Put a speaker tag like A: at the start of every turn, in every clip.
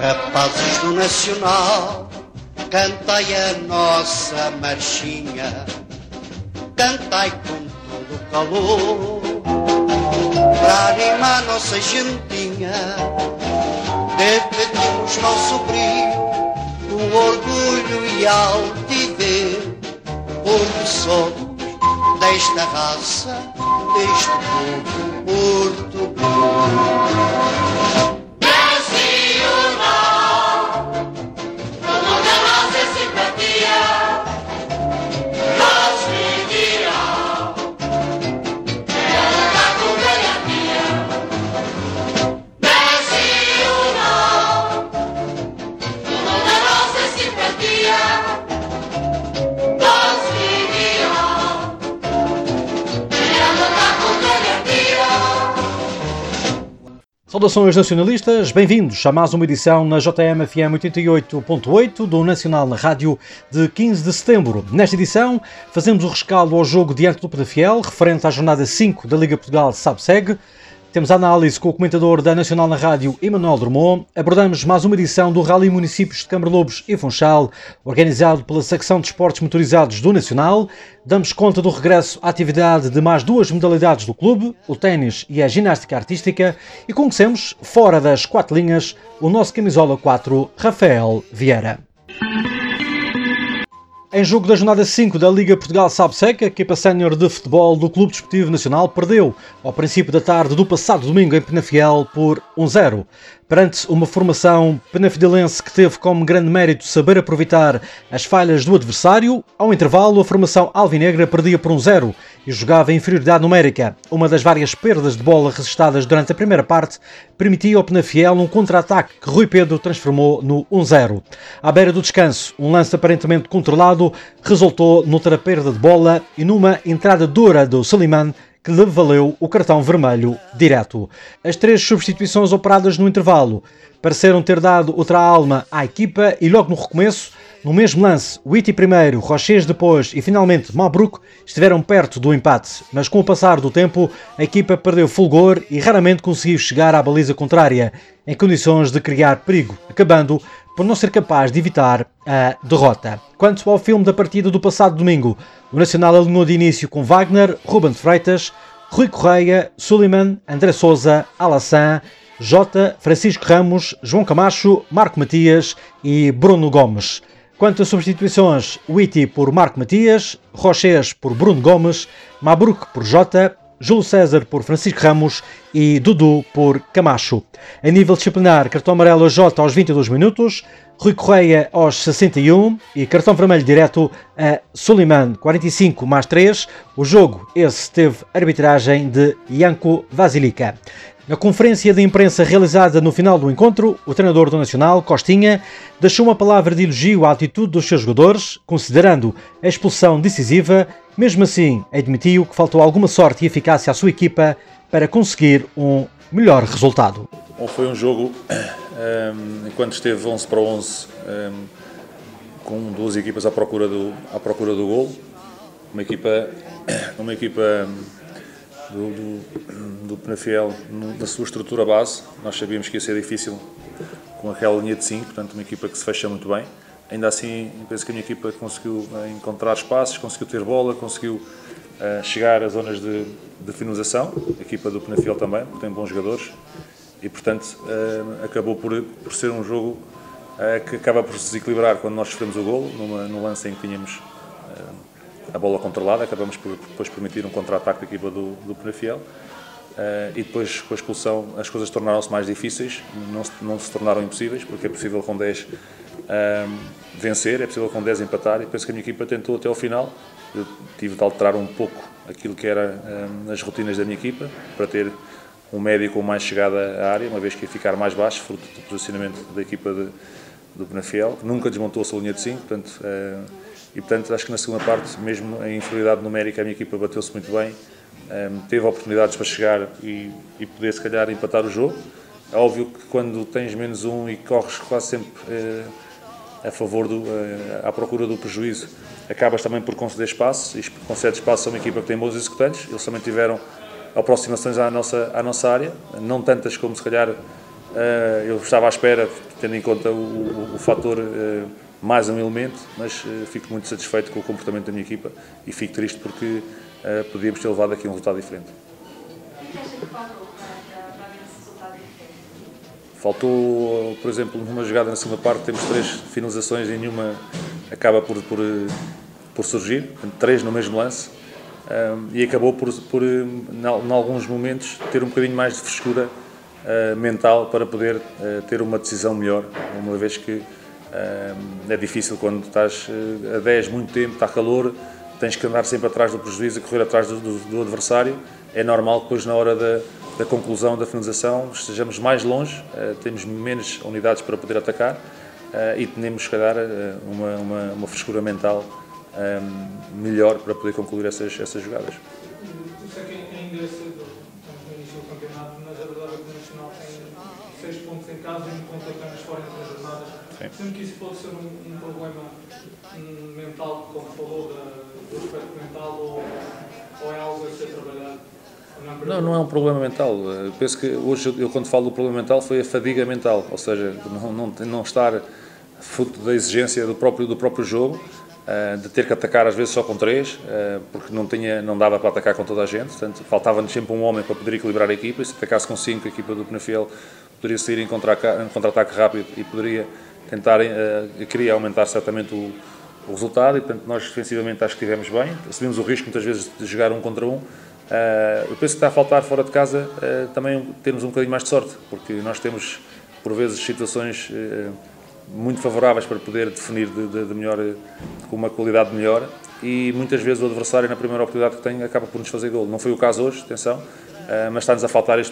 A: Rapazes do Nacional, cantai a nossa marchinha, cantai com todo o calor, para animar nossa gentinha. Defendemos nosso brilho, com orgulho e altivez, porque somos desta raça, deste povo português.
B: Saudações nacionalistas, bem-vindos a mais uma edição na JM-FM 88.8 do Nacional na Rádio de 15 de setembro. Nesta edição fazemos o rescaldo ao jogo diante do Penafiel, referente à jornada 5 da Liga Portugal SABSEG. Temos a análise com o comentador da Nacional na Rádio, Emanuel Drummond. Abordamos mais uma edição do Rally Municípios de Câmara-Lobos e Funchal, organizado pela Secção de Esportes Motorizados do Nacional. Damos conta do regresso à atividade de mais duas modalidades do clube, o ténis e a ginástica artística. E conhecemos, fora das quatro linhas, o nosso camisola 4, Rafael Vieira. Em jogo da jornada 5 da Liga Portugal SABSEG, a equipa sénior de futebol do Clube Desportivo Nacional perdeu ao princípio da tarde do passado domingo em Penafiel por 1-0. Perante uma formação penafidelense que teve como grande mérito saber aproveitar as falhas do adversário, ao intervalo a formação alvinegra perdia por 1-0 e jogava em inferioridade numérica. Uma das várias perdas de bola registadas durante a primeira parte permitia ao Penafiel um contra-ataque que Rui Pedro transformou no 1-0. À beira do descanso, um lance aparentemente controlado resultou noutra perda de bola e numa entrada dura do Soliman, que lhe valeu o cartão vermelho direto. As três substituições operadas no intervalo pareceram ter dado outra alma à equipa e logo no recomeço, no mesmo lance, Witty primeiro, Rochês depois e finalmente Malbrook estiveram perto do empate, mas com o passar do tempo a equipa perdeu fulgor e raramente conseguiu chegar à baliza contrária em condições de criar perigo, acabando por não ser capaz de evitar a derrota. Quanto ao filme da partida do passado domingo, o Nacional alinhou de início com Wagner, Ruben de Freitas, Rui Correia, Suleiman, André Sousa, Alassane, Jota, Francisco Ramos, João Camacho, Marco Matias e Bruno Gomes. Quanto a substituições, Witty por Marco Matias, Rochês por Bruno Gomes, Mabrouk por Jota, Júlio César por Francisco Ramos e Dudu por Camacho. A nível disciplinar, cartão amarelo a Jota aos 22 minutos, Rui Correia aos 61 e cartão vermelho direto a Suleiman, 45 mais 3. O jogo esse teve arbitragem de Janko Vasilica. Na conferência de imprensa realizada no final do encontro, o treinador do Nacional, Costinha, deixou uma palavra de elogio à atitude dos seus jogadores, considerando a expulsão decisiva. Mesmo assim, admitiu que faltou alguma sorte e eficácia à sua equipa para conseguir um melhor resultado.
C: Foi um jogo, enquanto esteve 11 para 11, com duas equipas à procura do golo, uma equipa do Penafiel na sua estrutura base. Nós sabíamos que ia ser difícil com aquela linha de 5, portanto uma equipa que se fecha muito bem. Ainda assim, penso que a minha equipa conseguiu encontrar espaços, conseguiu ter bola, conseguiu chegar às zonas de finalização. A equipa do Penafiel também, porque tem bons jogadores e, portanto, acabou por ser um jogo que acaba por se desequilibrar quando nós sofremos o golo, no lance em que tínhamos a bola controlada. Acabamos por depois permitir um contra-ataque da equipa do Penafiel. E depois, com a expulsão, as coisas tornaram-se mais difíceis, não se tornaram impossíveis, porque é possível com 10 vencer, é possível com 10 empatar, e penso que a minha equipa tentou até ao final. Eu tive de alterar um pouco aquilo que era as rotinas da minha equipa, para ter um médio com mais chegada à área, uma vez que ia ficar mais baixo, fruto do posicionamento da equipa do Penafiel, que nunca desmontou a sua linha de 5, portanto acho que na segunda parte, mesmo em inferioridade numérica, a minha equipa bateu-se muito bem, teve oportunidades para chegar e poder se calhar empatar o jogo. É óbvio que quando tens menos um e corres quase sempre a favor à procura do prejuízo, acabas também por conceder espaço, e concede espaço a uma equipa que tem bons executantes. Eles também tiveram aproximações à nossa área, não tantas como se calhar Eu estava à espera, tendo em conta o fator mais um elemento, mas fico muito satisfeito com o comportamento da minha equipa e fico triste porque podíamos ter levado aqui um resultado diferente.
D: O que acha que faltou para ver esse resultado diferente?
C: Faltou, por exemplo, numa jogada na segunda parte, temos 3 finalizações e nenhuma acaba por surgir, 3 no mesmo lance, e acabou por em alguns momentos, ter um bocadinho mais de frescura mental para poder ter uma decisão melhor, uma vez que é difícil quando estás a 10 muito tempo, está calor, tens que andar sempre atrás do prejuízo, a correr atrás do adversário. É normal que depois na hora da conclusão da finalização estejamos mais longe, temos menos unidades para poder atacar e temos, se calhar, uma frescura mental melhor para poder concluir essas jogadas.
E: Isso é que ainda é cedo, estamos no início do campeonato, mas a verdade é que o Nacional tem 6 pontos em casa e 1 ponto apenas fora em 3 jornadas. Sendo que isso pode ser um problema mental, como falou, do aspecto mental, ou é algo a ser trabalhado?
C: Não é um problema mental. Eu penso que hoje, eu quando falo do problema mental, foi a fadiga mental, ou seja, não estar fruto da exigência do próprio jogo, de ter que atacar às vezes só com 3, porque não dava para atacar com toda a gente, portanto faltava-nos sempre um homem para poder equilibrar a equipa, e se atacasse com 5, a equipa do Penafiel poderia sair em contra-ataque rápido e poderia tentar, queria aumentar certamente o resultado, e portanto nós defensivamente acho que estivemos bem, assumimos o risco muitas vezes de jogar 1 contra 1. Eu penso que está a faltar fora de casa também termos um bocadinho mais de sorte, porque nós temos por vezes situações muito favoráveis para poder definir de melhor, com uma qualidade melhor, e muitas vezes o adversário na primeira oportunidade que tem acaba por nos fazer golo. Não foi o caso hoje, atenção, mas está-nos a faltar este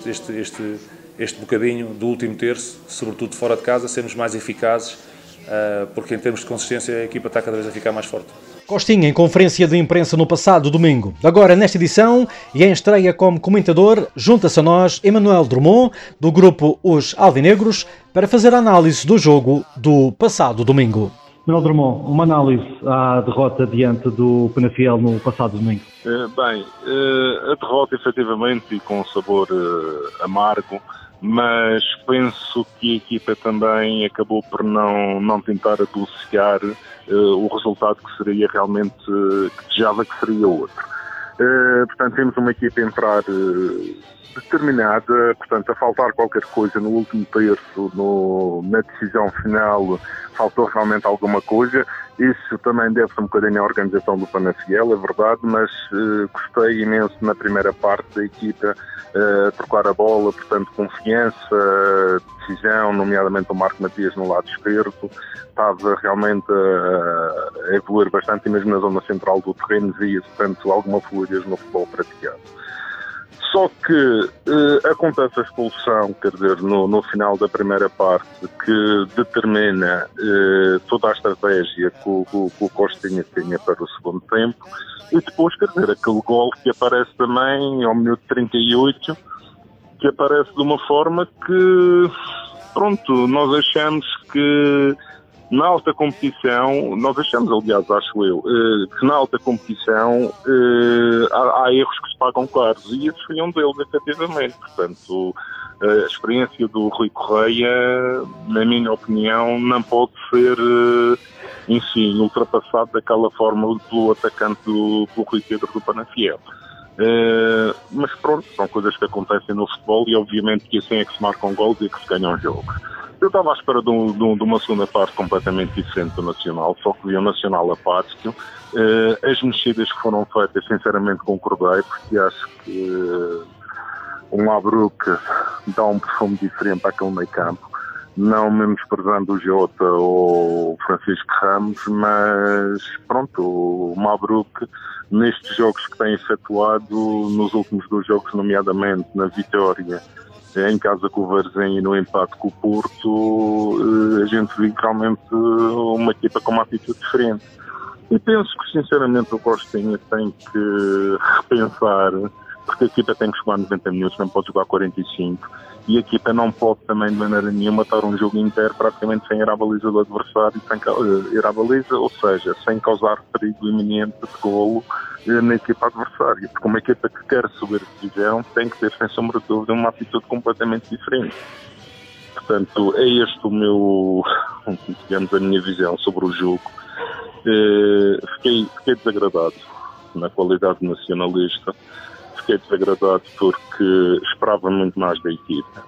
C: bocadinho do último terço, sobretudo fora de casa, sermos mais eficazes, porque em termos de consistência a equipa está cada vez a ficar mais forte.
B: Costinha em conferência de imprensa no passado domingo. Agora, nesta edição, e em estreia como comentador, junta-se a nós Emanuel Drummond, do grupo Os Alvinegros, para fazer a análise do jogo do passado domingo. Emanuel Drummond, uma análise à derrota diante do Penafiel no passado domingo.
F: A derrota efetivamente e com um sabor amargo, mas penso que a equipa também acabou por não tentar adociar o resultado que seria realmente, que desejava que seria outro. Portanto, temos uma equipa a entrar determinada, portanto, a faltar qualquer coisa no último terço, na decisão final, faltou realmente alguma coisa. Isso também deve-se um bocadinho à organização do Penafiel, é verdade, mas gostei imenso na primeira parte da equipa, trocar a bola, portanto, confiança, decisão, nomeadamente o Marco Matias no lado esquerdo, estava realmente a evoluir bastante, e mesmo na zona central do terreno via-se, portanto, alguma fluidez no futebol praticado. Só que acontece a expulsão, quer dizer, no final da primeira parte, que determina toda a estratégia que o Costinha tinha para o segundo tempo, e depois, quer dizer, aquele gol que aparece também ao minuto 38, que aparece de uma forma que, pronto, nós achamos que na alta competição, nós achamos, aliás, acho eu, que na alta competição há erros que se pagam caros, e esse foi um deles, efetivamente. Portanto, a experiência do Rui Correia, na minha opinião, não pode ser, enfim, ultrapassado daquela forma pelo atacante do Rui Pedro do Penafiel. Mas pronto, são coisas que acontecem no futebol, e obviamente que assim é que se marcam gols e que se ganham jogos. Eu estava à espera de uma segunda parte completamente diferente do Nacional, só que vi o Nacional apático. As mexidas que foram feitas, sinceramente concordei, porque acho que um Labruk dá um perfume diferente àquele meio campo. Não menosprezando o Jota ou o Francisco Ramos, mas pronto, o Mabruk, nestes jogos que tem efetuado, nos últimos 2 jogos, nomeadamente na vitória em casa com o Varzim e no empate com o Porto, a gente viu realmente uma equipa com uma atitude diferente. E penso que, sinceramente, o Costinha tem que repensar, porque a equipa tem que jogar 90 minutos, não pode jogar 45, e a equipa não pode também, de maneira nenhuma, estar um jogo inteiro praticamente sem ir à baliza do adversário, ir à baliza, ou seja, sem causar perigo iminente de golo na equipa adversária. Porque uma equipa que quer subir a divisão tem que ter, sem sombra de dúvida, uma atitude completamente diferente. Portanto, é este o meu, digamos, a minha visão sobre o jogo. Fiquei desagradado na qualidade nacionalista, fiquei desagradado porque esperava muito mais da equipa.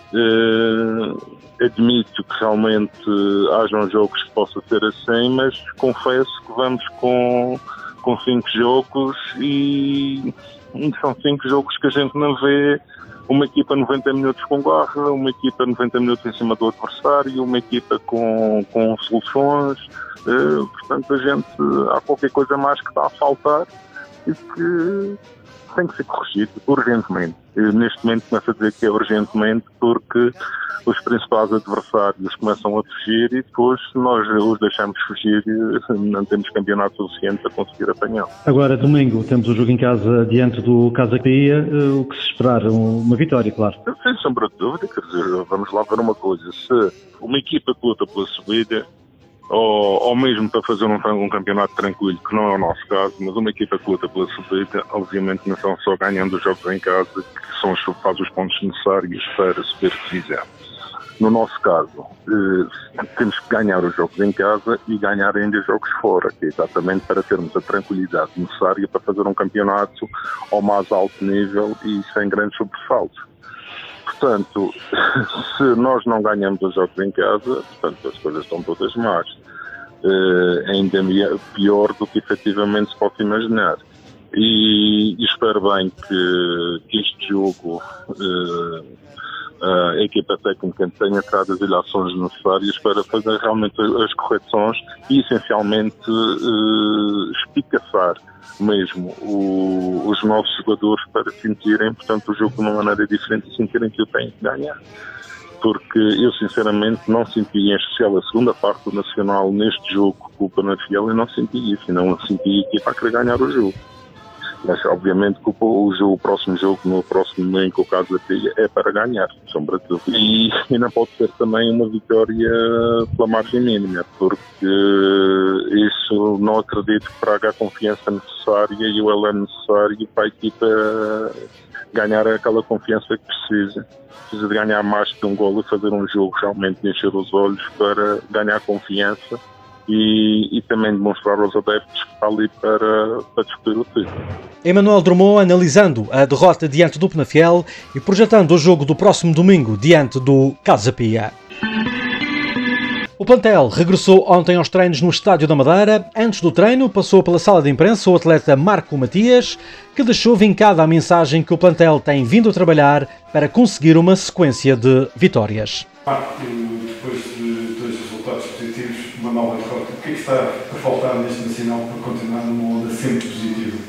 F: Admito que realmente hajam jogos que possa ser assim, mas confesso que vamos com 5 jogos e são 5 jogos que a gente não vê uma equipa 90 minutos com garra, uma equipa 90 minutos em cima do adversário, uma equipa com soluções. Portanto, há qualquer coisa mais que está a faltar e que tem que ser corrigido urgentemente. Neste momento começo a dizer que é urgentemente porque os principais adversários começam a fugir e depois, se nós os deixamos fugir, não temos campeonato suficiente para conseguir apanhá-los.
B: Agora, domingo, temos o jogo em casa diante do Casa Pia. O que se esperar? Uma vitória, claro.
F: Sem sombra de dúvida, quer dizer, vamos lá ver uma coisa. Se uma equipa que luta pela subida, ou mesmo para fazer um campeonato tranquilo, que não é o nosso caso, mas uma equipa que luta pela subida, obviamente não são só ganhando os jogos em casa, que são faz os pontos necessários para subir divisão. No nosso caso, temos que ganhar os jogos em casa e ganhar ainda os jogos fora, que é exatamente para termos a tranquilidade necessária para fazer um campeonato ao mais alto nível e sem grandes sobressaltos. Portanto, se nós não ganhamos os jogos em casa, portanto, as coisas estão todas más. Ainda pior do que efetivamente se pode imaginar. E espero bem que este jogo a equipa técnica tenha tirado as ilações necessárias para fazer realmente as correções e essencialmente espicaçar mesmo os nossos jogadores para sentirem, portanto, o jogo de uma maneira diferente e sentirem que eu tenho que ganhar. Porque eu sinceramente não senti, em especial a segunda parte do Nacional neste jogo com o Penafiel, eu não senti isso, não senti a equipa a querer ganhar o jogo. Mas obviamente que o próximo jogo, no próximo domingo, com o Casa da Pia, é para ganhar, sombra de dúvida. E ainda pode ser também uma vitória pela margem mínima, porque isso não acredito que traga a confiança necessária e o elan necessário para a equipa ganhar aquela confiança que precisa. Precisa de ganhar mais que um golo e fazer um jogo realmente de encher os olhos para ganhar confiança. E também demonstrar aos adeptos que está ali para discutir o título.
B: Emanuel Drummond analisando a derrota diante do Penafiel e projetando o jogo do próximo domingo diante do Casa Pia. O plantel regressou ontem aos treinos no Estádio da Madeira. Antes do treino, passou pela sala de imprensa o atleta Marco Matias, que deixou vincada a mensagem que o plantel tem vindo a trabalhar para conseguir uma sequência de vitórias.
G: Marco, depois de dois resultados positivos, uma nova derrota, o que é que está a faltar neste Nacional para continuar numa onda sempre positiva?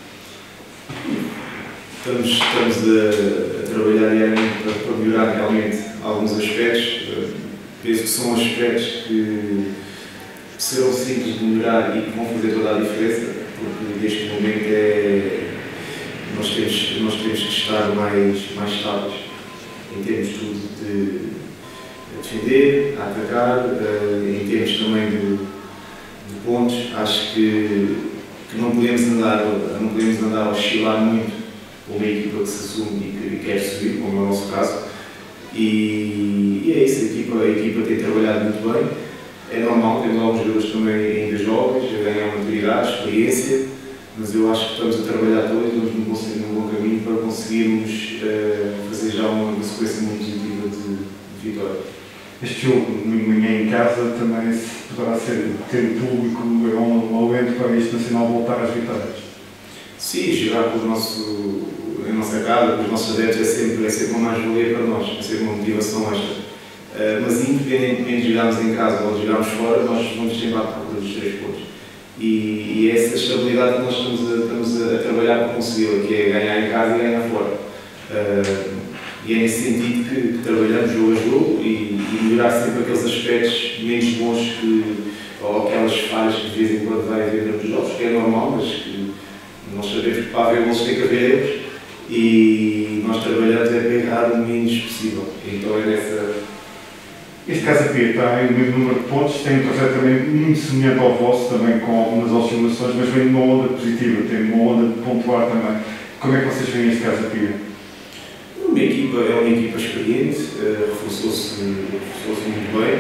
H: Estamos a trabalhar diariamente para melhorar realmente alguns aspectos. Penso que são aspectos que serão simples de melhorar e que vão fazer toda a diferença, porque neste momento nós temos que estar mais estáveis em termos tudo de defender, a atacar, em termos também de pontos. Acho que não podemos andar a oscilar muito com uma equipa que se assume e que quer subir, como é o nosso caso. E é isso, a equipa tem trabalhado muito bem. É normal, temos alguns jogadores também ainda jovens, a ganhar maturidade, experiência, mas eu acho que estamos a trabalhar todos, estamos num bom caminho para conseguirmos fazer já uma sequência muito positiva de vitória.
G: Este jogo, domingo de manhã em casa, também poderá ter o público um alento para este Nacional voltar às vitórias?
H: Sim, jogar com a nossa casa, com os nossos adeptos é sempre uma mais-valia para nós, é sempre uma motivação extra. Mas independentemente de jogarmos em casa ou de jogarmos fora, nós vamos sempre à procura dos 3 pontos. E é essa estabilidade que nós estamos a trabalhar para consegui-la, que é ganhar em casa e ganhar fora. E é nesse sentido que trabalhamos jogo a jogo e melhorar sempre aqueles aspectos menos bons ou aquelas falhas que de vez em quando vai haver nos jogos, que é normal, mas que nós sabemos que para haver gols tem que haver erros e nós trabalhamos para errar o menos possível. Então é nessa...
G: Este Casa Pia tem o mesmo número de pontos, tem um projeto também muito semelhante ao vosso, também com algumas oscilações, mas vem numa onda positiva, tem uma onda de pontuar também. Como é que vocês veem este Casa Pia?
H: É uma equipa experiente, reforçou-se muito bem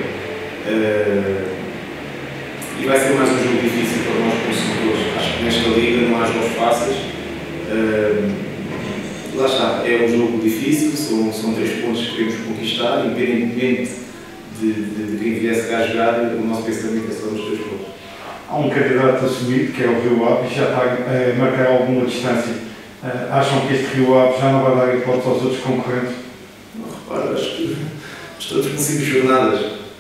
H: e vai ser mais um jogo difícil para nós como seguidores. Acho que nesta liga não há jogos fáceis. Lá está, é um jogo difícil, são 3 pontos que queremos conquistar, independentemente de quem viesse cá jogar, o nosso pensamento é só nos 3 pontos.
G: Há um candidato assumido, que é o Rio Ave, e já está a marcar alguma distância. Acham que este Rio Ave já não vai dar hipótese aos outros concorrentes?
H: Não, repara, acho que estamos com 5 jornadas.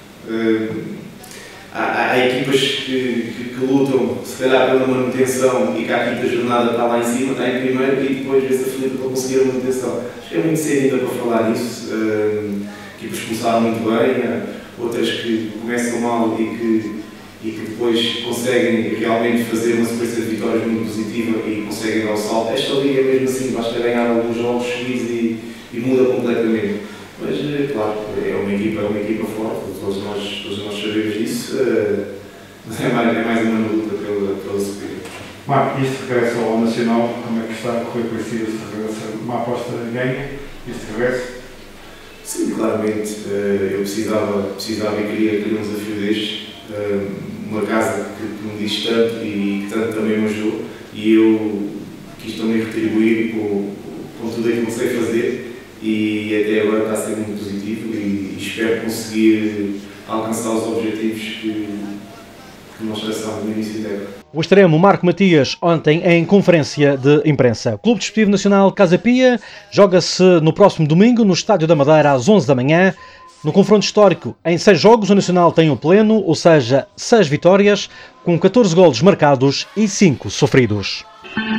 H: Há equipas que lutam, se calhar, pela manutenção e que a quinta jornada está lá em cima, está em primeiro e depois vê-se aflito para conseguir a manutenção. Acho que é muito cedo ainda para falar nisso. Equipas que começaram muito bem, outras que começam mal e que depois conseguem realmente fazer uma sequência de vitórias muito positiva e conseguem dar o salto. Esta liga é mesmo assim, basta ganhar alguns jogos seguidos e muda completamente. Mas, claro, é uma equipa forte, todos nós sabemos disso, mas é mais uma luta pela subida.
G: Marco, este regresso ao Nacional, como é que está a correr para si este regresso? Uma aposta ganha este regresso?
H: Sim, claramente. Eu precisava e queria um desafio destes. Uma casa que me diz tanto e que tanto também me ajudou, e eu quis também retribuir com tudo aquilo que sei fazer, e até agora está a ser muito positivo e espero conseguir alcançar os objetivos que nós traçamos no início da época.
B: O extremo Marco Matias ontem em conferência de imprensa. O Clube Desportivo Nacional Casa Pia joga-se no próximo domingo no Estádio da Madeira às 11 da manhã. No confronto histórico, em 6 jogos, o Nacional tem o pleno, ou seja, 6 vitórias, com 14 golos marcados e 5 sofridos.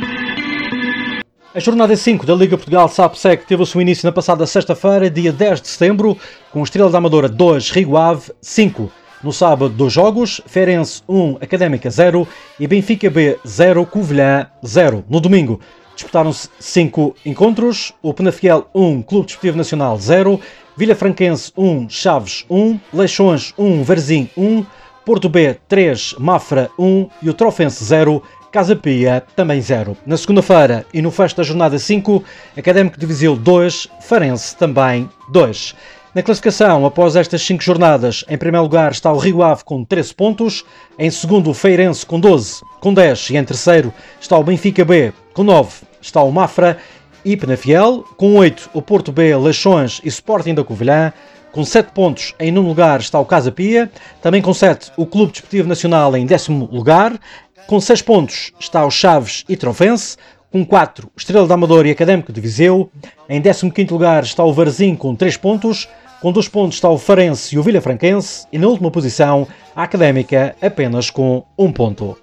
B: A jornada 5 da Liga Portugal SAPSEC teve o seu início na passada sexta-feira, dia 10 de setembro, com Estrela da Amadora 2, Rio Ave 5. No sábado, 2 jogos, Feirense 1, Académica 0 e Benfica B 0, Covilhã 0. No domingo, disputaram-se 5 encontros, o Penafiel 1, Clube Desportivo Nacional 0, Vilafranquense 1, Chaves 1, Leixões 1, Varzim 1, Porto B 3, Mafra 1 e o Trofense 0, Casa Pia também 0. Na segunda-feira e no fecho da jornada 5, Académico de Viseu 2, Farense também 2. Na classificação, após estas 5 jornadas, em primeiro lugar está o Rio Ave com 13 pontos, em segundo o Feirense com 12, com 10 e em terceiro está o Benfica B com 9, está o Mafra e Penafiel, com 8 o Porto B, Leixões e Sporting da Covilhã, com 7 pontos em nono lugar está o Casa Pia, também com 7 o Clube Desportivo Nacional em 10º lugar, com 6 pontos está o Chaves e Trofense, com 4 Estrela da Amadora e Académico de Viseu, em 15º lugar está o Varzim com 3 pontos, com 2 pontos está o Farense e o Vilafranquense e na última posição a Académica apenas com 1 ponto.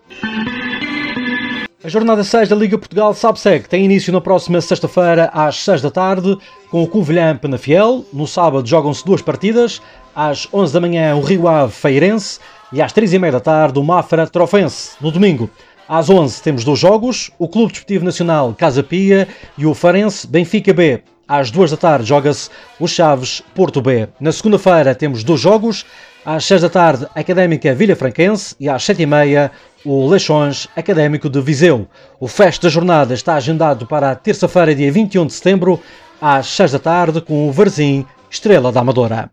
B: A jornada 6 da Liga Portugal SAPSEC tem início na próxima sexta-feira às 6 da tarde com o Covilhã Penafiel. No sábado jogam-se 2 partidas, às 11 da manhã o Rio Ave Feirense e às 3h30 da tarde o Mafra Trofense. No domingo, às 11 temos 2 jogos, o Clube Desportivo Nacional Casa Pia e o Farense Benfica B. Às 2 da tarde joga-se o Chaves Porto B. Na segunda-feira temos 2 jogos, às 6 da tarde Académica Vilafranquense e às 7h30 o Leixões Académico de Viseu. O fecho da jornada está agendado para a terça-feira, dia 21 de setembro, às 6 da tarde, com o Varzim Estrela da Amadora.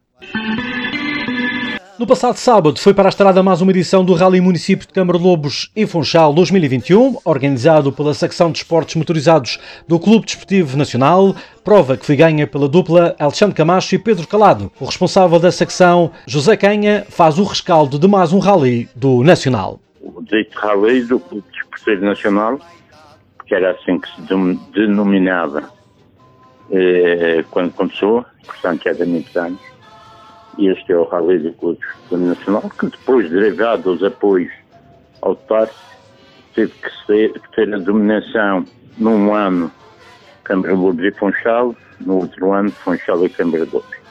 B: No passado sábado foi para a estrada mais uma edição do Rally Município de Câmara de Lobos e Funchal 2021, organizado pela secção de esportes motorizados do Clube Desportivo Nacional, prova que foi ganha pela dupla Alexandre Camacho e Pedro Calado. O responsável da secção, José Canha, faz o rescaldo de mais um rally do Nacional.
I: O dito rally do Clube Desportivo Nacional, que era assim que se denominava quando começou, portanto já há muitos anos. E este é o rally do Clube Desportivo Nacional, que depois, derivado dos apoios ao TARS, teve que ter a dominação num ano Câmara de Lobos e Funchal, no outro ano Funchal e Câmara de Lobos.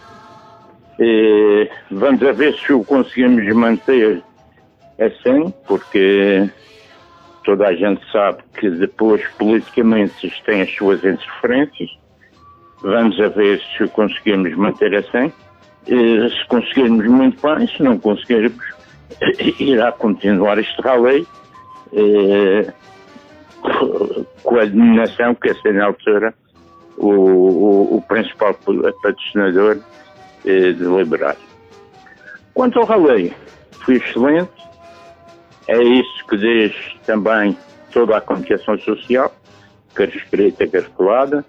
I: Vamos a ver se o conseguimos manter assim, porque toda a gente sabe que depois politicamente isto tem as suas interferências. Vamos a ver se o conseguimos manter assim. Se conseguirmos, muito bem, se não conseguirmos, irá continuar este rally com a dominação que essa na altura o principal patrocinador deliberar. Quanto ao rally, foi excelente. É isso que diz também toda a comunicação social, quer escrita, quer falada.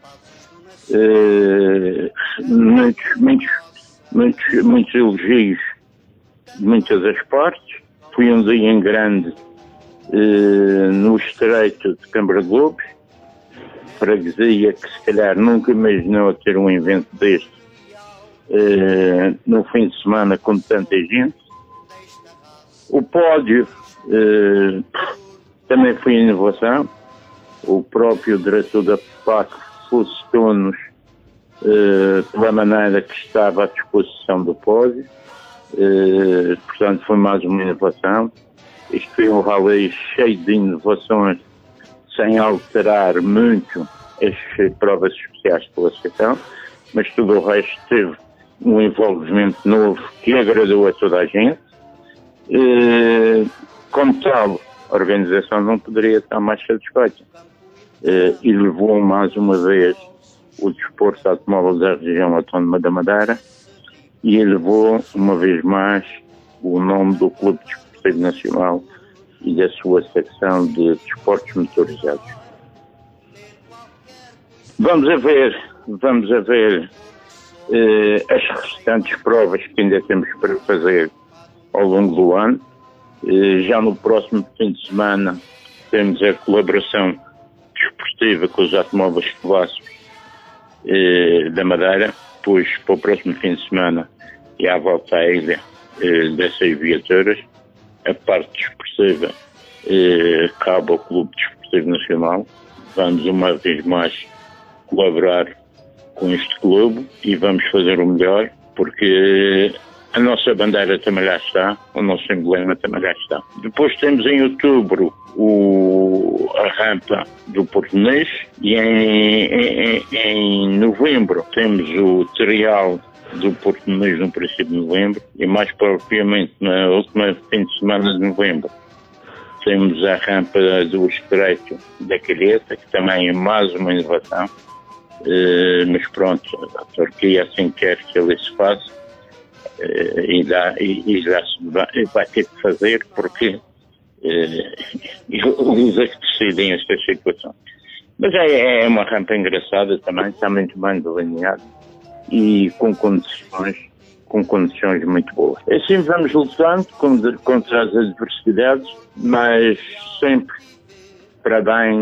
I: Muitos elogios de muitas das partes. Foi um dia em grande no estreito de Câmara de Lobos, freguesia que se calhar nunca imaginou ter um evento deste no fim de semana com tanta gente. O pódio também foi inovação. O próprio diretor da PAC felicitou-nos pela maneira que estava à disposição do pódio. Portanto, foi mais uma inovação. Isto foi um rally cheio de inovações, sem alterar muito as provas especiais de classificação, mas tudo o resto teve um envolvimento novo que agradou a toda a gente. Como tal, a organização não poderia estar mais satisfeita e levou mais uma vez o desporto automóvel da região autónoma da Madeira e elevou uma vez mais o nome do Clube Desportivo Nacional e da sua secção de desportos motorizados. Vamos a ver as restantes provas que ainda temos para fazer ao longo do ano. Já no próximo fim de semana temos a colaboração desportiva com os automóveis clássicos da Madeira, pois para o próximo fim de semana e à volta à ilha dessas viaturas, a parte desportiva cabe ao Clube Desportivo Nacional. Vamos uma vez mais colaborar com este clube e vamos fazer o melhor, porque a nossa bandeira também lá está, o nosso emblema também lá está. Depois temos em outubro a rampa do Português e em novembro temos o trial do Português no princípio de novembro e mais propriamente na última fim de semana de novembro temos a rampa do Estreito da Calheta, que também é mais uma inovação, mas pronto, a Turquia assim quer que ele se faça. E já vai ter que fazer porque eles é que decidem esta situação. Mas é uma rampa engraçada também, está muito bem delineada e com condições muito boas. Assim vamos lutando contra as adversidades, mas sempre para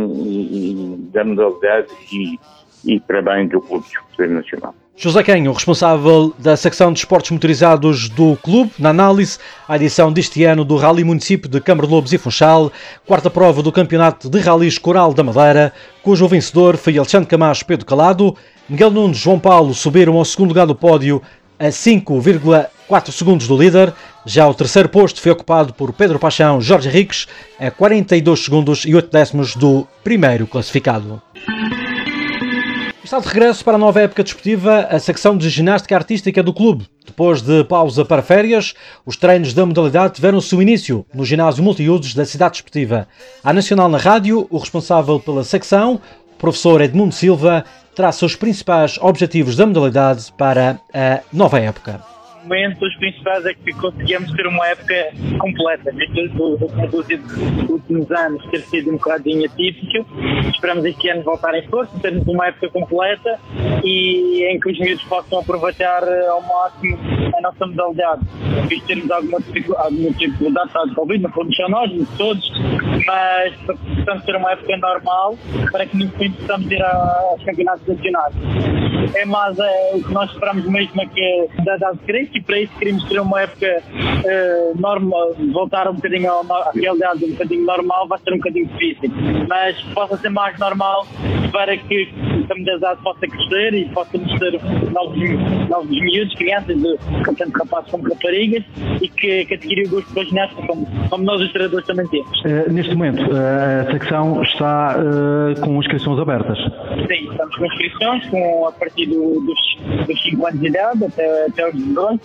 I: bem da modalidade e para bem do Clube Desportivo Nacional.
B: José Canho, responsável da secção de esportes motorizados do clube, na análise à edição deste ano do Rally Município de Câmara de Lobos e Funchal, quarta prova do Campeonato de Rallys Coral da Madeira, cujo vencedor foi Alexandre Camacho Pedro Calado. Miguel Nunes e João Paulo subiram ao segundo lugar do pódio a 5,4 segundos do líder. Já o terceiro posto foi ocupado por Pedro Paixão Jorge Henriques, a 42 segundos e 8 décimos do primeiro classificado. Está de regresso para a nova época desportiva a secção de ginástica artística do clube. Depois de pausa para férias, os treinos da modalidade tiveram o seu início no ginásio multiusos da cidade desportiva. À Nacional na Rádio, o responsável pela secção, o professor Edmundo Silva, traça os principais objetivos da modalidade para a nova época.
J: No momento, os principais é que conseguimos ter uma época completa. Depois dos últimos anos ter sido um bocadinho atípico, esperamos este ano voltar em força, termos uma época completa e em que os miúdos possam aproveitar ao máximo a nossa modalidade. Depois termos alguma dificuldade, está de Covid, não fomos só nós, todos, mas precisamos ter uma época normal para que no fim possamos ir aos campeonatos nacionais. É mais o que nós esperamos mesmo é que dá de crescer, e para isso queremos ter uma época normal, voltar um bocadinho à realidade um bocadinho normal, vai ser um bocadinho difícil, mas possa ser mais normal para que a modalidade possa crescer e possamos ter novos miúdos, crianças, tanto rapazes como raparigas, e que adquiriram o gosto pela ginástica, como nós os treinadores também temos.
K: Neste momento, a secção está com inscrições abertas?
J: Sim, estamos com inscrições a partir dos 5 anos de idade até os 12,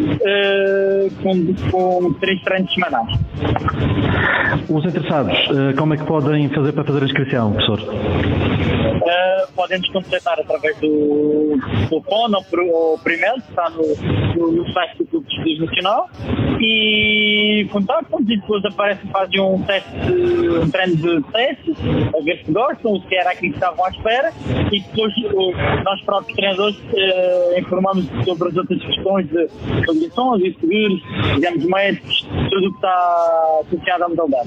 J: com 3 treinos semanais.
K: Os interessados, como é que podem fazer para fazer a inscrição, professor?
J: Podem podem nos contactar através do telefone ou por e-mail, que está no site do Clube Desportivo Nacional, e contactam-nos e depois aparecem, fazem um treino de teste, a ver se gostam, se era aquilo que estavam à espera, e depois nós próprios treinadores informamos sobre as outras questões de avaliações e seguros, fizemos médicos, tudo o que está associado à modalidade.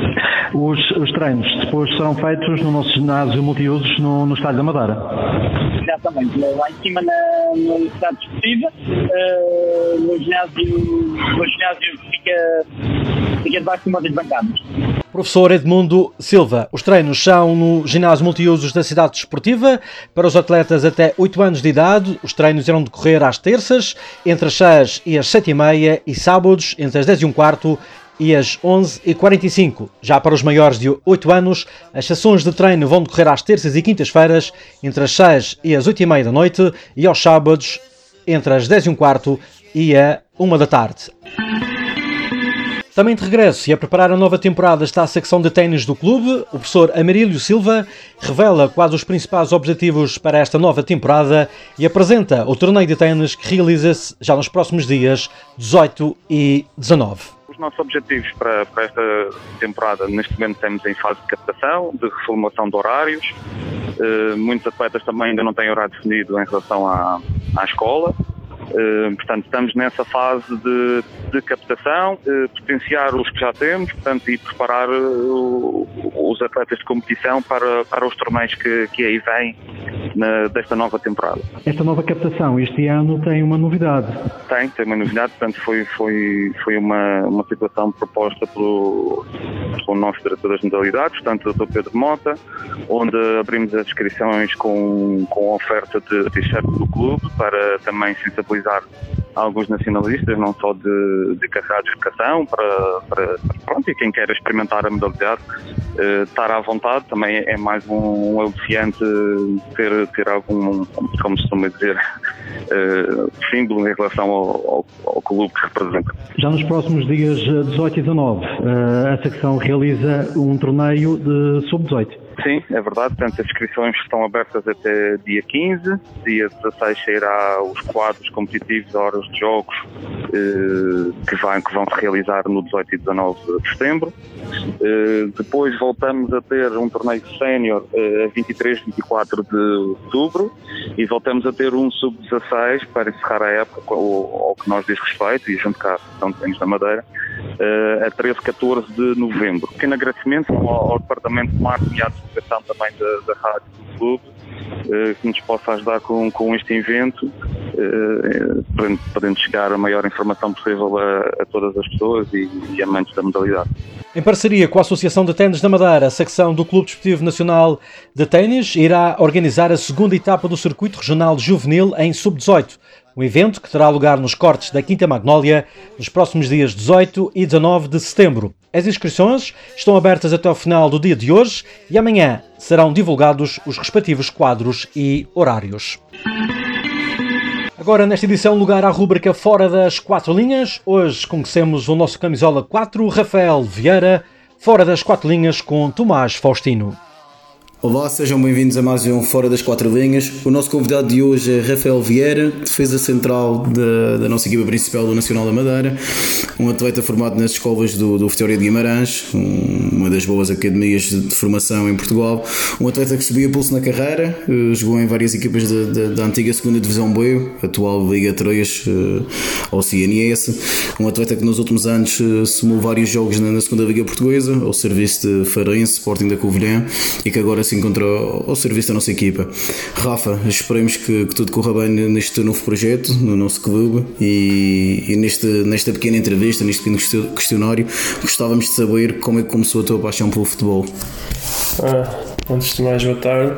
K: Os treinos depois serão feitos no nosso ginásio multiusos no Estádio da Madeira.
J: Exatamente, lá em cima na cidade desportiva, no ginásio fica debaixo de uma das bancadas.
B: Professor Edmundo Silva, os treinos são no ginásio multiusos da cidade desportiva para os atletas até 8 anos de idade. Os treinos irão decorrer às terças, entre as 6 e as 7h30 e sábados, entre as 10h15 e as 11h45. Já para os maiores de 8 anos, as sessões de treino vão decorrer às terças e quintas-feiras, entre as 6 e as 8h30 da noite, e aos sábados, entre as 10h15 e a 1 da tarde. Também de regresso e a preparar a nova temporada está a secção de ténis do clube. O professor Amarílio Silva revela quais os principais objetivos para esta nova temporada e apresenta o torneio de ténis que realiza-se já nos próximos dias 18 e 19.
L: Os nossos objetivos para esta temporada, neste momento estamos em fase de captação, de reformulação de horários. Muitos atletas também ainda não têm horário definido em relação à escola. Portanto, estamos nessa fase de captação, potenciar os que já temos, portanto, e preparar os atletas de competição para os torneios que aí vêm desta nova temporada.
K: Esta nova captação este ano tem uma novidade.
L: Tem uma novidade, portanto foi uma situação proposta pelo nosso diretor das modalidades, portanto o Dr. Pedro Mota, onde abrimos as inscrições com oferta de t-shirt do clube para também sensibilizar alguns nacionalistas, não só de carreira de educação, para pronto, e quem quer experimentar a modalidade, estar à vontade. Também é mais um aliciante ter algum, como se costuma dizer, símbolo em relação ao clube que representa.
K: Já nos próximos dias 18 e 19, a secção realiza um torneio de sub-18.
L: Sim, é verdade. Portanto, as inscrições estão abertas até dia 15. Dia 16 sairá os quadros competitivos, horas de jogos que vão se realizar no 18 e 19 de setembro. Depois voltamos a ter um torneio sénior a 23 e 24 de outubro e voltamos a ter um sub-16 para encerrar a época, ao que nós diz respeito, e junto com a Associação de Ténis da Madeira, a 13 e 14 de novembro. Pequeno agradecimento ao Departamento de Marketing e à Divulgação também da Rádio do Clube, que nos possa ajudar com este evento, podendo chegar a maior informação possível a todas as pessoas e amantes da modalidade.
B: Em parceria com a Associação de Ténis da Madeira, a secção do Clube Desportivo Nacional de Ténis irá organizar a segunda etapa do Circuito Regional Juvenil em Sub-18, um evento que terá lugar nos cortes da Quinta Magnólia nos próximos dias 18 e 19 de setembro. As inscrições estão abertas até ao final do dia de hoje e amanhã serão divulgados os respectivos quadros e horários. Agora, nesta edição, lugar à rúbrica Fora das Quatro Linhas. Hoje conhecemos o nosso camisola 4, Rafael Vieira, Fora das Quatro Linhas com Tomás Faustino.
M: Olá, sejam bem-vindos a mais um Fora das Quatro Linhas. O nosso convidado de hoje é Rafael Vieira, defesa central da nossa equipa principal do Nacional da Madeira, um atleta formado nas escolas do Vitória de Guimarães, uma das boas academias de formação em Portugal, um atleta que subia pulso na carreira, jogou em várias equipas da antiga 2ª Divisão B, atual Liga 3 ao CNS, um atleta que nos últimos anos somou vários jogos na 2ª Liga Portuguesa, ao serviço de Farense, Sporting da Covilhã, e que agora se encontra ao serviço da nossa equipa. Rafa, esperemos que tudo corra bem neste novo projeto, no nosso clube, e nesta pequena entrevista, neste pequeno questionário, gostávamos de saber como é que começou a tua paixão pelo futebol.
N: Antes de mais, boa tarde.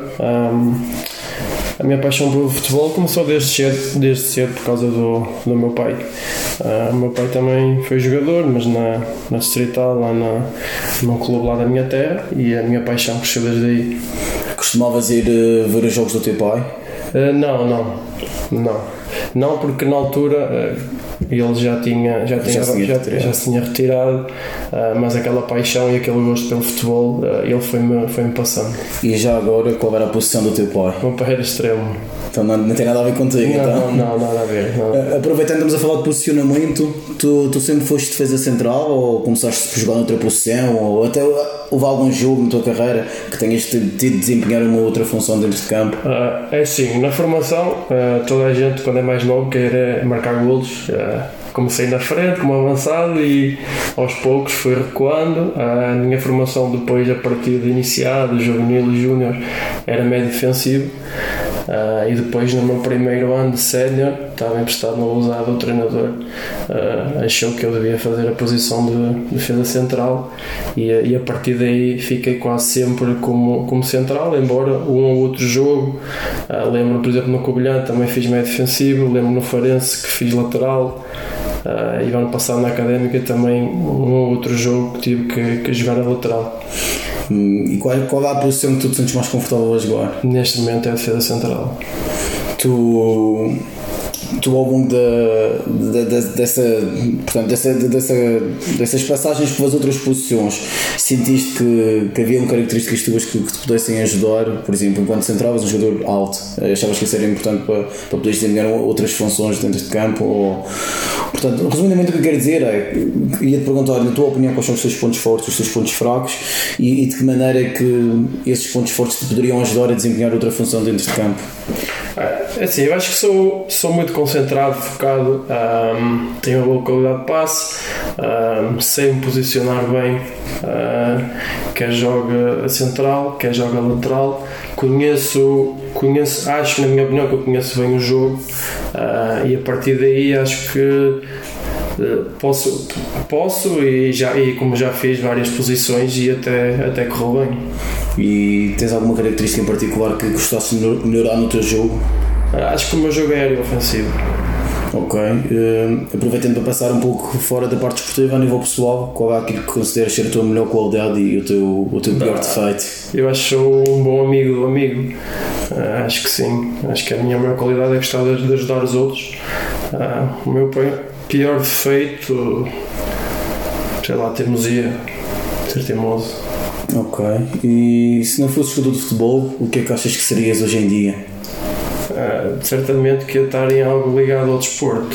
N: A minha paixão pelo futebol começou desde cedo por causa do meu pai. O meu pai também foi jogador, mas na Distrital, lá no clube lá da minha terra, e a minha paixão cresceu desde aí.
M: Costumavas ir ver os jogos do teu pai?
N: Não, porque na altura ele já se tinha retirado, mas aquela paixão e aquele gosto pelo futebol, ele foi-me passando.
M: E já agora, qual era a posição do teu pai?
N: O meu pai era extremo.
M: Então não tem nada a ver contigo, então?
N: Não, nada a ver. Não.
M: Aproveitando, estamos a falar de posicionamento, tu sempre foste defesa central ou começaste por jogar noutra posição, ou até houve algum jogo na tua carreira que tenhas tido de desempenhar uma outra função dentro de campo?
N: É assim, na formação toda a gente quando é mais novo quer marcar golos. Comecei na frente como avançado e aos poucos fui recuando. A minha formação depois, a partir de iniciado, juvenil e júnior, era médio defensivo. E depois no meu primeiro ano de sénior, estava emprestado no Lousada, o treinador achou que eu devia fazer a posição de defesa central e a partir daí fiquei quase sempre como central, embora um ou outro jogo, lembro por exemplo no Covilhã também fiz médio defensivo, lembro no Farense que fiz lateral. E ano passado na Académica também um ou outro jogo que tive que jogar a lateral.
M: E qual é a posição que tu te sentes mais confortável a jogar?
N: Neste momento é a defesa central.
M: Tu ao longo dessas passagens pelas outras posições, sentiste que havia características tuas que te pudessem ajudar? Por exemplo, enquanto centravas um jogador alto, achavas que isso era importante para poderes desempenhar outras funções dentro de campo? Portanto, resumidamente o que eu quero dizer é, ia-te perguntar, na tua opinião, quais são os teus pontos fortes, os teus pontos fracos e de que maneira é que esses pontos fortes te poderiam ajudar a desempenhar outra função dentro de campo?
N: Assim, eu acho que sou muito concentrado, focado, tenho uma boa qualidade de passe, sei me posicionar bem, quer joga a central, quer joga a lateral, conheço, acho na minha opinião que eu conheço bem o jogo, e a partir daí acho que posso e como já fiz várias posições e até correu bem.
M: E tens alguma característica em particular que gostasses de melhorar no teu jogo?
N: Acho que o meu jogo é aéreo ofensivo.
M: Ok. Aproveitando para passar um pouco fora da parte esportiva, a nível pessoal, qual é aquilo que consideras ser a tua melhor qualidade e o teu pior defeito?
N: Eu acho que sou um bom amigo do amigo. Acho que sim. Acho que a minha maior qualidade é gostar de ajudar os outros. O meu pior defeito, sei lá, teimosia, ser teimoso.
M: Ok. E se não fosses jogador de futebol, o que é que achas que serias hoje em dia?
N: Certamente que ia estar em algo ligado ao desporto.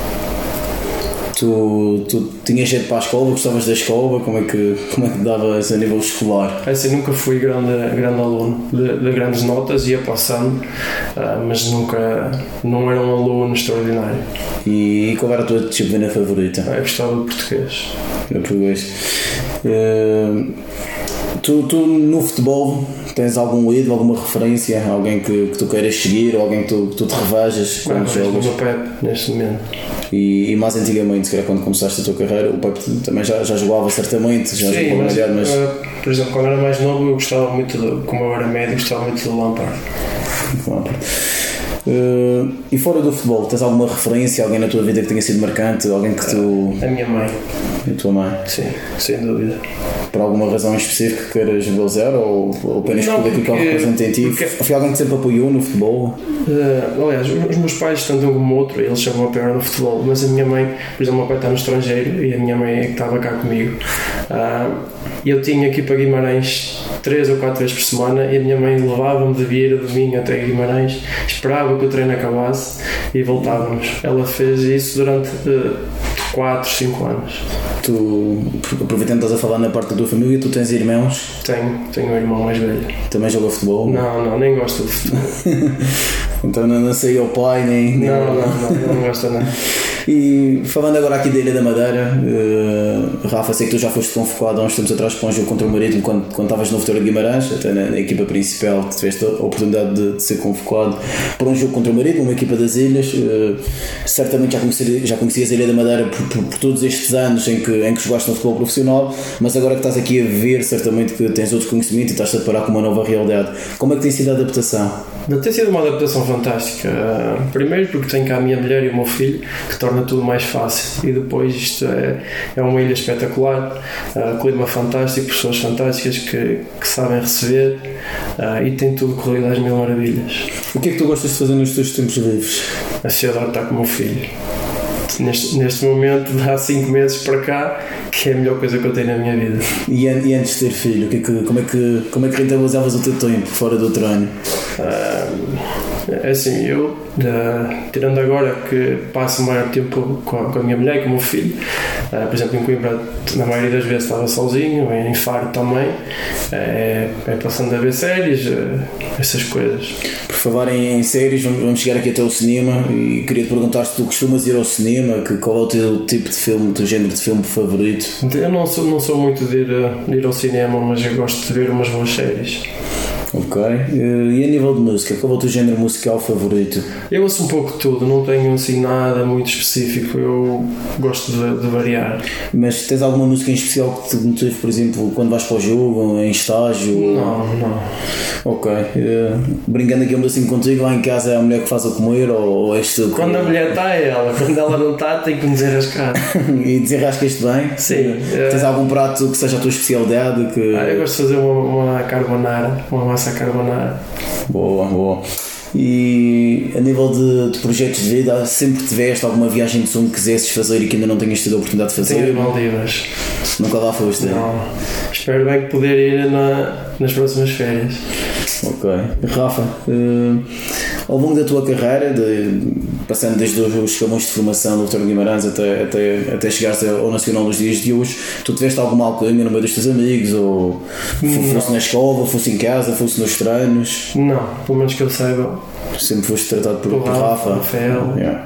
M: Tu tinhas jeito para a escola, gostavas da escola, como é que davas a nível escolar?
N: Assim, nunca fui grande aluno de grandes notas, ia passando, mas não era um aluno extraordinário.
M: E qual era a tua disciplina favorita?
N: Eu gostava de português.
M: Tu no futebol tens algum ídolo, alguma referência, alguém que tu queiras seguir ou alguém que tu te revejas quando jogas?
N: O Pepe, neste momento.
M: E mais antigamente, se calhar quando começaste a tua carreira, o Pepe também já jogava certamente, já
N: sim,
M: jogou melhor, mas...
N: Por exemplo, quando era mais novo eu gostava muito, como eu era médio, gostava muito do Lampard.
M: E fora do futebol, tens alguma referência, alguém na tua vida que tenha sido marcante, alguém que tu...
N: A minha mãe.
M: A tua mãe?
N: Sim, sem dúvida.
M: Por alguma razão específica que queiras valorizar ou apenas por aquilo que ela representa em ti? Foi alguém que sempre apoiou no futebol?
N: Aliás, os meus pais, tanto um como o outro, eles chamam a pior no futebol, mas a minha mãe, por exemplo, o meu pai está no estrangeiro e a minha mãe é que estava cá comigo. Eu tinha que ir para Guimarães 3 ou 4 vezes por semana e a minha mãe levava-me de Vieira de Minho até Guimarães, esperava que o treino acabasse e voltávamos. Ela fez isso durante 4, 5 anos.
M: Tu, aproveitando que estás a falar na parte da tua família, tu tens irmãos?
N: Tenho um irmão mais velho.
M: Também joga futebol?
N: Não, nem gosta de futebol.
M: Então não sei ao pai, nem...
N: Não gosta nada.
M: E falando agora aqui da Ilha da Madeira, Rafa, sei que tu já foste convocado há uns tempos atrás para um jogo contra o Marítimo quando estavas no Vitória de Guimarães, até na equipa principal, tiveste a oportunidade de ser convocado para um jogo contra o Marítimo, uma equipa das Ilhas. Certamente já conhecias a Ilha da Madeira por todos estes anos em que jogaste no futebol profissional, mas agora que estás aqui a ver, certamente que tens outros conhecimentos e estás-te a deparar com uma nova realidade. Como é que tem sido a adaptação?
N: Tem sido uma adaptação fantástica. Primeiro porque tenho cá a minha mulher e o meu filho, que torna tudo mais fácil, e depois isto é uma ilha espetacular, clima fantástico, pessoas fantásticas que sabem receber, e tem tudo corrido às mil maravilhas.
M: O que é que tu gostas de fazer nos teus tempos livres?
N: Assim, adoro estar com o meu filho. neste momento, há 5 meses para cá, que é a melhor coisa que eu tenho na minha vida.
M: E antes de ter filho, como é que rentabilizavas o teu tempo fora do treino?
N: É assim, eu, tirando agora que passo o maior tempo com a minha mulher e com o meu filho, por exemplo, em Coimbra, na maioria das vezes estava sozinho, em Faro também, passando a ver séries, essas coisas.
M: Por falar em séries, vamos chegar aqui até o cinema e queria te perguntar se tu costumas ir ao cinema, qual é o teu tipo de filme, o teu género de filme favorito?
N: Eu não sou muito de ir ao cinema, mas eu gosto de ver umas boas séries.
M: Ok. E a nível de música, qual é o teu género musical favorito?
N: Eu ouço um pouco de tudo, não tenho assim nada muito específico, eu gosto de variar.
M: Mas tens alguma música em especial que te motive, por exemplo, quando vais para o jogo, em estágio?
N: Não.
M: Ok. Brincando aqui um assim contigo, lá em casa é a mulher que faz a comer ou és tu?
N: Quando a mulher está é ela, quando ela não está tem que me desenrascar.
M: E desenrascas-te bem?
N: Sim.
M: Tens algum prato que seja a tua especialidade?
N: Eu gosto de fazer uma carbonara, uma massa carbonara.
M: Boa. E a nível de projetos de vida, sempre tiveste alguma viagem de sonho que quisesses fazer e que ainda não tenhas tido a oportunidade de fazer?
N: Tenho Maldivas.
M: Nunca lá foste?
N: Não. Espero bem poder ir nas próximas férias.
M: Ok. Rafa, ao longo da tua carreira, passando desde os escalões de formação do Vitória de Guimarães até chegares ao Nacional nos dias de hoje, tu tiveste alguma alcunha no meio dos teus amigos? Ou fosse na escola, fosse em casa, fosse nos treinos?
N: Não, pelo menos que eu saiba.
M: Sempre foste tratado por Rafa.
N: Rafael.
M: Yeah.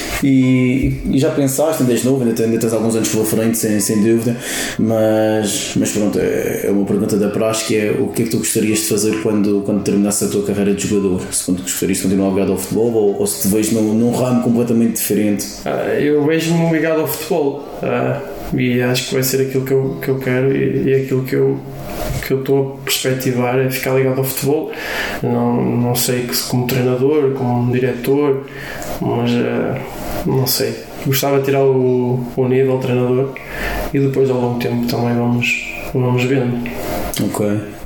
M: E já pensaste, ainda és novo, ainda tens alguns anos pela frente, sem dúvida, mas pronto, é uma pergunta da praxe, que é o que é que tu gostarias de fazer quando terminasse a tua carreira de jogador? Se quando gostarias de continuar ligado ao futebol ou se te vês num ramo completamente diferente?
N: Eu vejo-me ligado ao futebol e acho que vai ser aquilo que eu quero e aquilo que eu estou a perspectivar é ficar ligado ao futebol. Não sei se como treinador, como diretor, mas não sei. Gostava de tirar o nível treinador e depois ao longo do tempo também vamos vendo.
M: Ok.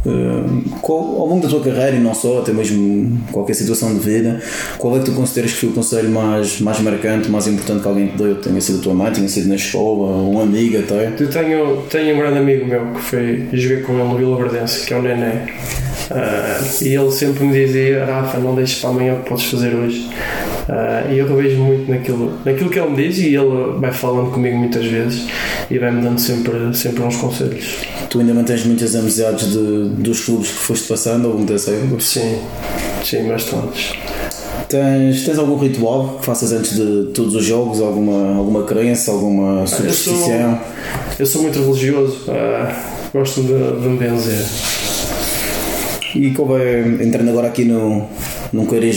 M: Ao longo da tua carreira e não só, até mesmo qualquer situação de vida, qual é que tu consideras que foi o conselho mais marcante, mais importante que alguém te deu? Tenha sido a tua mãe, tenha sido na escola, um amigo até?
N: Eu tenho um grande amigo meu que joguei com ele no Vila Verdense, que é o Nené. E ele sempre me dizia: Rafa, não deixes para amanhã o que podes fazer hoje. E eu vejo muito naquilo que ele me diz, e ele vai falando comigo muitas vezes e vai-me dando sempre uns conselhos.
M: Tu ainda mantens muitas amizades dos clubes que foste passando ao longo dessa época?
N: Sim, bastantes.
M: Tens algum ritual que faças antes de todos os jogos? Alguma crença, alguma superstição?
N: Eu sou muito religioso, gosto de me benzer.
M: E qual é, entrando agora aqui num cariz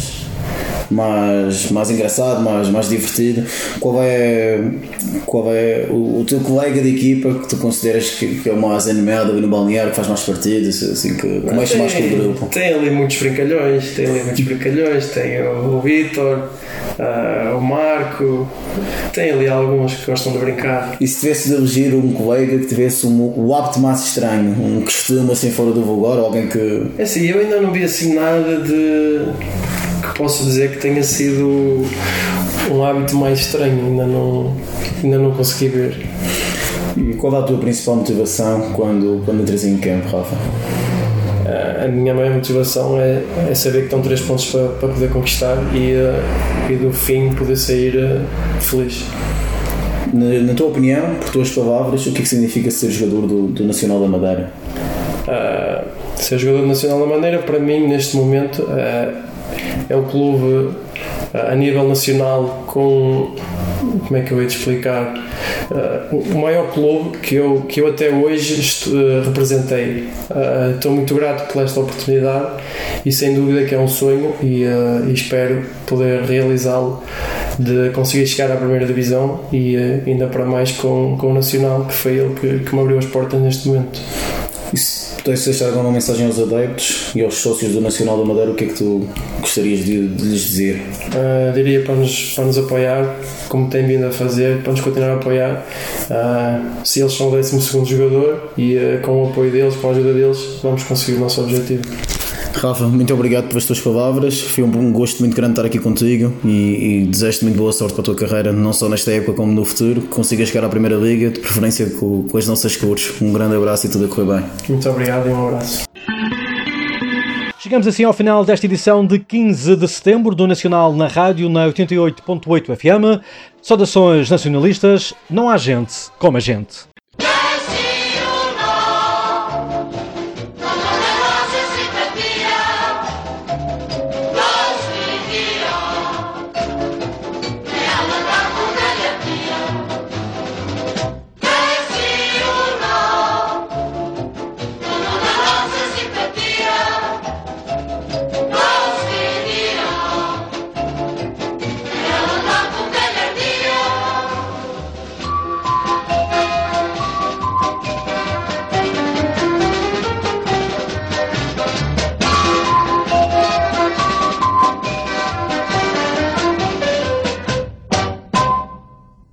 M: mais engraçado, mais divertido, qual é o teu colega de equipa que tu consideras que é o mais animado ali no balneário, que faz mais partidas, assim, que mexe mais com o grupo?
N: Tem ali muitos brincalhões, tem o Vítor, o Marco, tem ali alguns que gostam de brincar.
M: E se tivesse de elegir um colega que tivesse o hábito mais estranho, um costume assim fora do vulgar, alguém que...
N: É assim, eu ainda não vi assim nada que posso dizer que tenha sido um hábito mais estranho, ainda não consegui ver.
M: E qual é a tua principal motivação quando entras em campo, Rafa?
N: A minha maior motivação é saber que estão 3 pontos para poder conquistar e do fim poder sair feliz.
M: Na tua opinião, por tuas palavras, o que é que significa ser jogador do Nacional da Madeira?
N: Ser jogador do Nacional da Madeira, para mim, neste momento, é o clube a nível nacional com... Como é que eu ia te explicar? O maior clube que eu até hoje representei. Estou muito grato por esta oportunidade e sem dúvida que é um sonho e espero poder realizá-lo, de conseguir chegar à primeira divisão e ainda para mais com o Nacional, que foi ele que me abriu as portas neste momento.
M: Tens de deixar alguma mensagem aos adeptos e aos sócios do Nacional da Madeira? O que é que tu gostarias de lhes dizer?
N: Diria para nos apoiar, como tem vindo a fazer, para nos continuar a apoiar. Se eles são o 12º jogador e com o apoio deles, com a ajuda deles, vamos conseguir o nosso objetivo.
M: Rafa, muito obrigado pelas tuas palavras. Foi um gosto muito grande estar aqui contigo e desejo-te muito boa sorte para a tua carreira, não só nesta época como no futuro. Que consigas chegar à Primeira Liga, de preferência com as nossas cores. Um grande abraço e tudo a correr bem.
N: Muito obrigado e um abraço.
B: Chegamos assim ao final desta edição de 15 de setembro do Nacional na Rádio, na 88.8 FM. Saudações nacionalistas, não há gente como a gente.